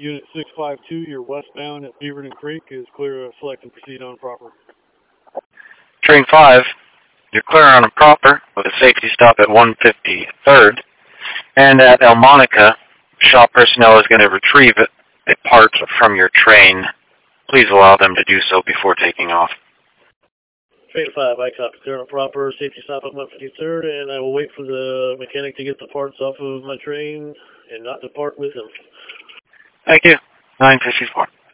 Unit 652, you're westbound at Beaverton Creek, is clear to select and proceed on proper. Train 5, you're clear on a proper with a safety stop at 153rd. And at El Monica, shop personnel is going to retrieve a part from your train. Please allow them to do so before taking off. Train 5, I copy. Clear on a proper, safety stop at 153rd, and I will wait for the mechanic to get the parts off of my train and not depart with him. Thank you. 954.